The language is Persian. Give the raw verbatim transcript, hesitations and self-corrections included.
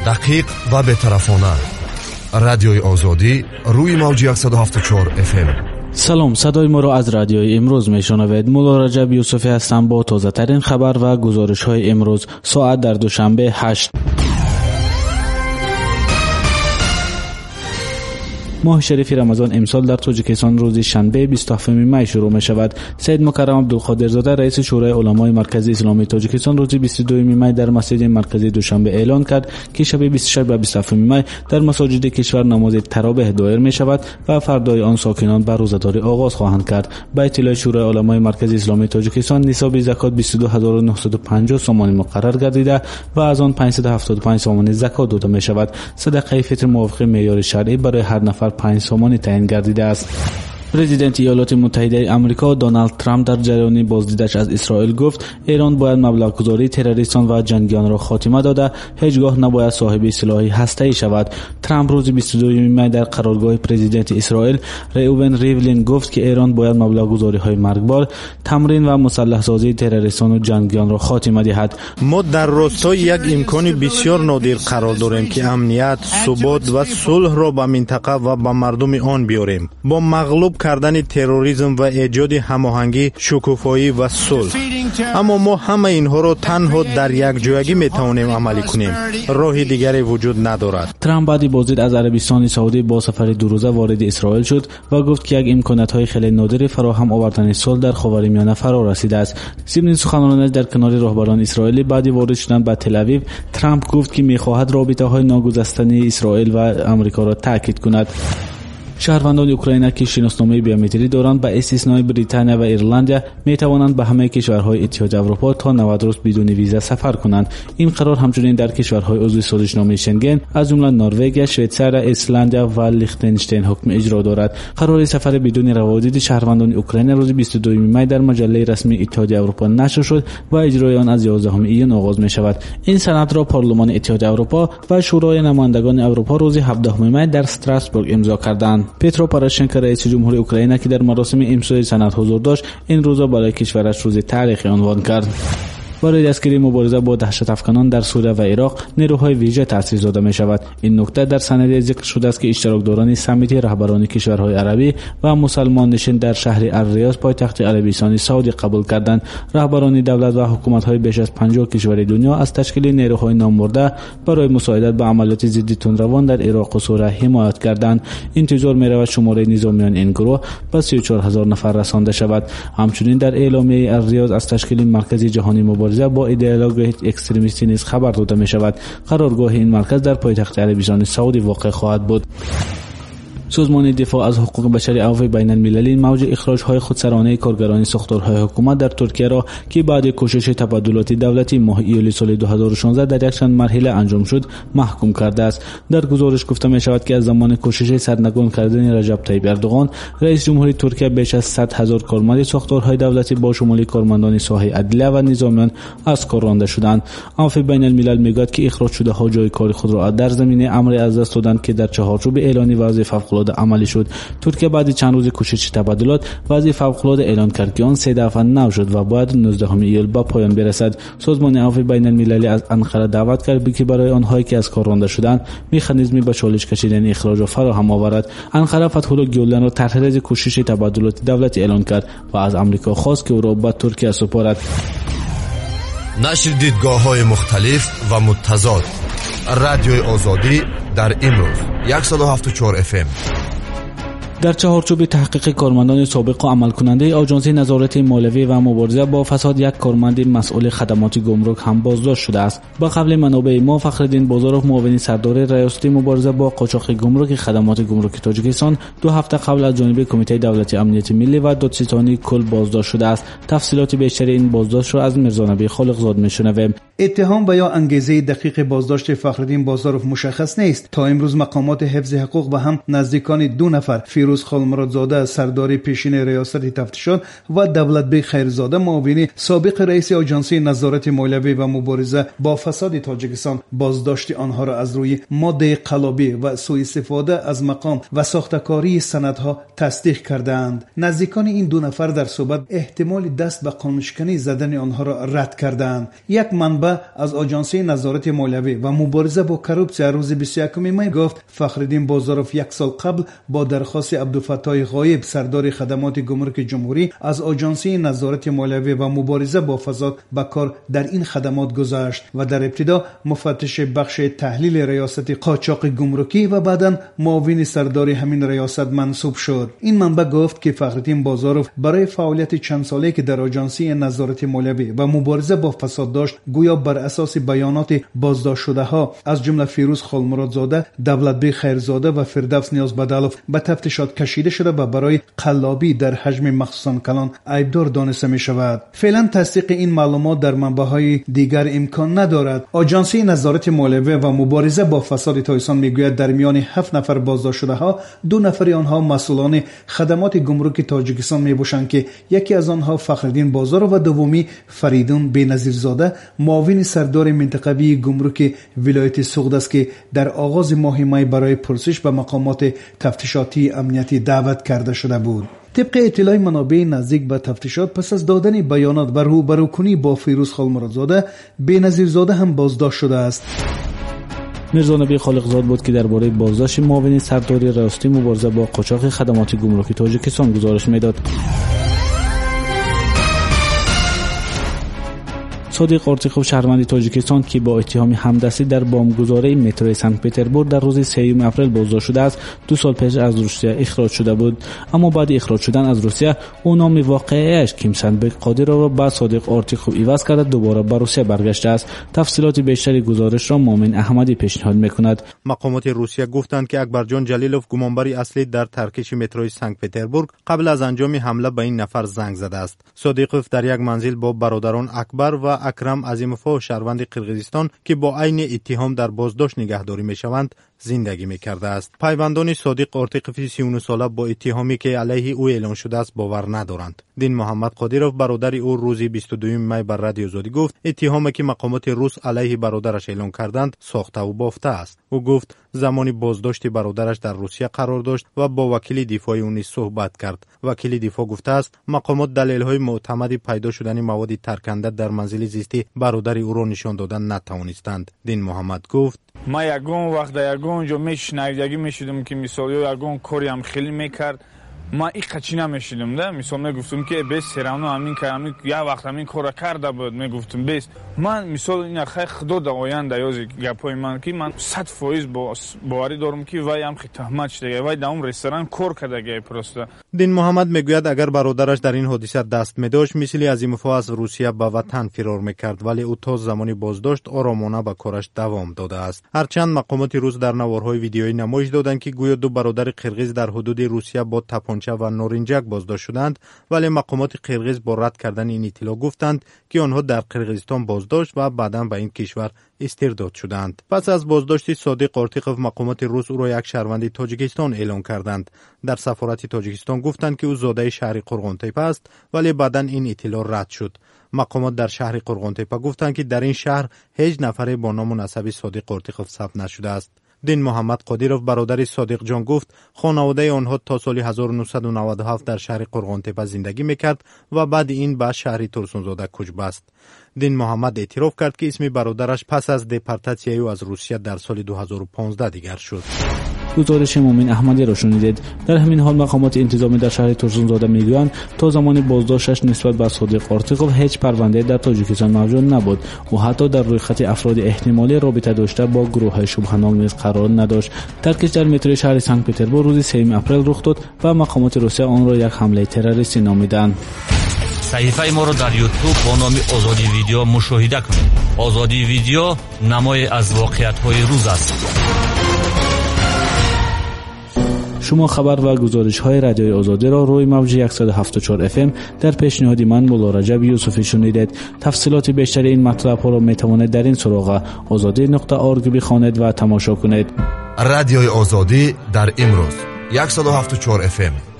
دقیق و بی‌طرفانه. رادیوی آزادی روی موج صد و هفتاد و چهار اف ام. سلام، صدای ما را از رادیوی امروز میشنوید. مولا رجب یوسفی هستم با تازه ترین خبر و گزارش های امروز. ساعت در دوشنبه هشت ماه شریف رمضان امسال در تاجیکستان روز شنبه بیست و هفتم می شروع می شود. سید مکرم عبدالقادرزاده رئیس شورای علمای مرکزی اسلامی تاجیکستان روز بیست و دوم می در مسجد مرکزی دوشنبه اعلان کرد که شب بیست و شش و بیست و هفتم می در مساجد کشور نماز تراویح دایر می شود و فردای آن ساکنان به روزه‌داری آغاز خواهند کرد. به اطلاع شورای علمای مرکزی اسلامی تاجیکستان نصاب زکات بیست و دو هزار و نهصد و پنجاه سوم مقرر گردیده و از آن پانصد و هفتاد و پنج سوم زکات داده می شود. صدقه فطر موافق معیار شرعی برای هر نفر پنج سومانی تعیین گردیده است. پرزیدنت ایالات متحده آمریکا دونالد ترامپ در جریان بازدیدش از اسرائیل گفت ایران باید مبلغ‌گذاری تروریستان و جنگیان را خاتمه داده، هیچگاه نباید صاحب سلاح هسته‌ای شود. ترامپ روز بیست و دوم می در قرارگاه پرزیدنت اسرائیل ریوون ریولین گفت که ایران باید مبلغ‌گذاری‌های مرگبار، تمرین و مسلح سازی تروریستان و جنگیان را خاتمه دهد. ما در راستای یک امکان بسیار نادر قرار داریم که امنیت، ثبات و صلح را به منطقه و به مردم آن بیاریم. با مغلوب کردن تروریسم و ایجاد هماهنگی، شکوفایی و صلح. اما ما همه اینها را تنها در یک جایگی میتوانیم عملی کنیم. راه دیگری وجود ندارد. ترامپ بعد بازدید از عربستان سعودی با سفر دو روزه وارد اسرائیل شد و گفت که یک امکانات‌های خیلی نادر فراهم آوردن صلح در خاورمیانه فرا رسیده است. ضمن سخنرانیش در کنار رهبران اسرائیلی بعد وارد شدن به تل آویو، ترامپ گفت که می‌خواهد رابطه‌های ناگسستنی اسرائیل و آمریکا را تاکید کند. شهروندان اوکراین که شناسنامه بیومتری دارند به استثنای بریتانیا و ایرلند می توانند به همه کشورهای اتحاد اروپا تا نود روز بدون ویزا سفر کنند. این قرار همچنین در کشورهای عضو سازشنامه شنگن از جمله نروژ، شویتزر، ایسلند و لیختنشتین حکم اجرا دارد. قرار سفر بدون روادید شهروندان اوکراین روز بیست و دوم می در مجله رسمی اتحاد اروپا نشر شد و اجرای آن از یازدهم ایون آغاز می شود. این سند را پارلمان اتحاد اروپا و شورای نمایندگان اروپا روز هفدهم می در استراسبورگ امضا کردند. پترو پوروشنکو رئیس جمهور اوکراین که در مراسم امضای سند حضور داشت، این روزا برای کشورش روز تاریخی عنوان کرد. برای دستگیری مبارزه با دهشت افکنان در سوریه و عراق نیروهای ویژه تأسیس داده می شود. این نکته در سند ذکر شده است که اشتراکداران سمیت رهبران کشورهای عربی و مسلمان نشین در شهر الریاض پایتخت عربستان سعودی قبول کردند. رهبران دولت و حکومت‌های بیش از پنجاه کشور دنیا از تشکیل نیروهای نامبرده برای مساعدت به عملیات ضد تندروان در عراق و سوریه حمایت کردند. انتظار می رود شماره نظامیان این گروه به سی و چهار هزار نفر رسانده شود. همچنین در اعلامیه الریاض از تشکیل مرکز جهانی مبارزه با ایدئولوژی اکستریمیستی نیز خبر داده می شود. قرارگاه این مرکز در پایتخت عربستان سعودی واقع خواهد بود. سازمان دفاع از حقوق بشر عفو بین المللی موج اخراج‌های خودسرانه کارگران ساختارهای حکومت در ترکیه را که بعد کوشش تبادلات دولتی ماه ایول سال دو هزار و شانزده در یک چند مرحله انجام شد محکوم کرده است. در گزارش گفته می شود که از زمان کوشش سرنگون کردن رجب طیب اردوغان رئیس جمهوری ترکیه بیش از صد هزار کارمند ساختارهای دولتی با شمول کارمندان ساحه عدلیه و نظامیان از کار رانده شدند. عفو بین الملل میگوید که اخراج شده ها جای کار خود را در زمینه امر از دست دادند که در چهارچوب اعلان وضع فوق‌العاده عملی شد. ترکیه بعد چند روز کوشش تبادلات وضع فوق‌العاده اعلان کرد که آن سه دفعه نو شد و باید نوزدهم ایول به پایان برسد. سازمان عفو بین المللی از انقره دعوت کرد که برای آنهایی که از کار رانده شدند مکانیزمی به چالش کشیدن اخراج را فراهم آورد. انقره فتح‌الله گیولن را طرح ریز کوشش تبادلات دولتی اعلان کرد و از آمریکا خواست که او را به ترکیه سپارد. نشر دیدگاه‌های مختلف و متضاد. رادیوی آزادی در امروز صد و هفتاد و چهار اف ام. در چهارچوب تحقیق کارمندان سابق و عمل کننده آژانس نظارت مالیوی و مبارزه با فساد یک کارمند مسئول خدمات گمرک هم بازداشت شده است. با قبل منابع ما فخرالدین بازارов معاون سردار ریاستی مبارزه با قاچاق گمرک خدمات گمرک تاجیکستان دو هفته قبل از جانب کمیته دولتی امنیت ملی و دادستانی کل بازداشت شده است. تفصیلات بیشتر این بازداشت را از میرزانبی خالقزاد میشنویم. اتهام و یا انگیزه دقیق بازداشت فخرالدین بازارov مشخص نیست. تا امروز مقامات حفظ حقوق و هم نزدیکان دو نفر فیروز فیروز خالمرادزاده سردار پیشین ریاست تفتیشات و دولتبی خیرزاده معاون سابق رئیس آژانس نظارت مالیوی و مبارزه با فساد تاجیکستان بازداشت آنها را از روی ماده قلابی و سوء استفاده از مقام و ساختکاری سندها تصدیق کردند. نزدیکان این دو نفر در صحبت احتمال دست به قانونشکنی زدن آنها را رد کردند. یک منبع از آژانس نظارت مالیوی و مبارزه با کروپسیا روز بیست و یکم می گفت فخرالدین بازاروف یک سال قبل با درخواست عبدالفتاح غایب سردار خدمات گمرک جمهوری از آژانس نظارت مالیوی و مبارزه با فساد به کار در این خدمات گذاشت و در ابتدا مفتش بخش تحلیل ریاست قاچاق گمرکی و بعداً معاون سردار همین ریاست منصوب شد. این منبع گفت که فخرالدین بازاروف برای فعالیت چند ساله که در آژانس نظارت مالیوی و مبارزه با فساد داشت گویا بر اساس بیانات بازداشت شده ها از جمله فیروز خالمرادزاده، دولتبی خیرزاده و فردوس نیازبدالوف به تفتیشات کشیده شده و برای قلابی در حجم مخصوصاً کلان عیبدار دانسته می شود. فعلا تصدیق این معلومات در منبع‌های دیگر امکان ندارد. آژانس نظارت مالیوی و مبارزه با فساد تاجیکستان میگوید در میان هفت نفر بازداشت شده ها دو نفر آنها مسئولان خدمات گمرک تاجیکستان میباشند که یکی از آنها فخرالدین بازاروف و دومی فریدون بینظیرزاده معاون سردار منطقوی گمرک ولایت سوخت است که در آغاز ماه می برای پرسش به مقامات تفتیشاتی امنیتی دعوت کرده شده بود. طبق اطلاع منابع نزدیک به تفتیشات پس از دادن بیانات و روبرو کنی با فیروز خالمرادزاده بینظیرزاده هم بازداشت شده است. میرزا نبی خالقزاد بود که درباره بازداشت معاون سرداری ریاستی مبارزه با قاچاق خدمات گمرکی تاجیکستان گزارش میداد. صادق آرتیخوف شهروند تاجیکستان که با اتهام همدستی در بمبگذاری مترو سنت پترزبورگ در روز سوم اپریل بازداشت شده است دو سال پیش از روسیه اخراج شده بود، اما بعد اخراج شدن از روسیه او نام واقعیش کیم سندبک قادرov را با صادق آرتیخوف عوض کرده دوباره به روسیه برگشته است. تفصیلات بیشتری گزارش را مومن احمدی پیشنهاد میکند. مقامات روسیه گفتند که اکبرجان جلیلوف گمانبر اصلی در ترکش مترو سنت پترزبورگ قبل از انجام حمله به این نفر زنگ زده است. صادقوف در یک منزل با برادران اکبر و اکرم عظیم‌الله شهروند قرقیزستان که با عین اتهام در بازداشت نگهداری میشوند زندگی میکرده است. پیوندان صادق آرتیخوف سی و نه ساله با اتهامی که علیه او اعلان شده است باور ندارند. دین محمد قادرov برادر او روز بیست و دوم می بر رادیو آزادی گفت اتهامی که مقامات روس علیه برادرش اعلان کردند ساخته و بافته است. او گفت زمانی بازداشت برادرش در روسیه قرار داشت و با وکیل دفاع او نیز صحبت کرد. وکیل دفاع گفته است مقامات دلایل معتمد پیدا شدن مواد ترکنده در منزل زیستی برادر او را نشان دادن نتوانستند. دین محمد گفت ما یگون وقت یگون جو میشنیدگی میشدم که مثال یگون کاری هم خیلی میکرد ما این قچی نمیشیدم ده مثال میگفتم که بیس سرانو همین که همین یا وقت همین کار کرده بود میگفتم بیس من مثال این خیلی خدا در آینده یازی گپای من که من صد فایز باوری دارم که وای هم خیلی تهمت شده وای در اون رستوران کار کرده پرسته. دین محمد میگوید اگر برادرش در این حادثه دست میداشت مثل عظیم‌الله از روسیه به وطن فرار میکرد، ولی او تا زمانی بازداشت آرامانه به کارش دوام داده است. هرچند مقامات روس در نوارهای ویدیویی نمایش دادند که گویا دو برادر قرقیز در حدود روسیه با تپانچه و نارنجک بازداشت شدند، ولی مقامات قرقیز با رد کردن این اطلاع گفتند که آنها در قرقیزستان بازداشت و بعداً به این کشور استرداد شدند. پس از بازداشت صادق آرتیخوف مقامات روس او را یک شهروند تاجیکستان اعلام کردند. در سفارت تاجیکستان گفتند که او زاده شهر قرغانتپه است، ولی بعداً این اطلاع رد شد. مقامات در شهر قرغانتپه گفتند که در این شهر هیچ نفری با نام و نسب صادق آرتیخوف ثبت نشده است. دین محمد قادرov برادر صادق جان گفت خانواده آنها تا سال هزار و نهصد و نود و هفت در شهر قرغانتپه زندگی میکرد و بعد این به شهر ترسونزاده کوچ بست. دین محمد اعتراف کرد که اسم برادرش پس از دپارتاسیون او از روسیه در سال دو هزار و پانزده دیگر شد. گزارش مومن احمدی را شنیدید. در همین حال مقامات انتظامی در شهر ترسونزاده میگویند تا زمان بازداشتش نسبت به صادق آرتیخوف هیچ پرونده در تاجیکستان موجود نبود و حتی در روی خط افراد احتمالی رابطه داشته با گروه شبهه‌ناک نیز قرار نداشت. ترکش در مترو شهر سنت پترزبورگ روز سوم اپریل رخ داد و مقامات روسیه آن را یک حمله تروریستی نامیدند. صحیفه ما را در یوتیوب با نام آزادی ویدیو مشاهده کنید. آزادی ویدیو نمای از واقعیت‌های روز است. شما خبر و گزارش های رادیوی آزادی را روی موج صد و هفتاد و چهار اف ام در پیشنهادی من مولا رجب یوسفی شنیدید. تفصیلات بیشتر این مطلب ها را می توانید در این سراغ آزادی نقطه اورگ بخوانید و تماشا کنید. رادیوی آزادی در امروز صد و هفتاد و چهار اف ام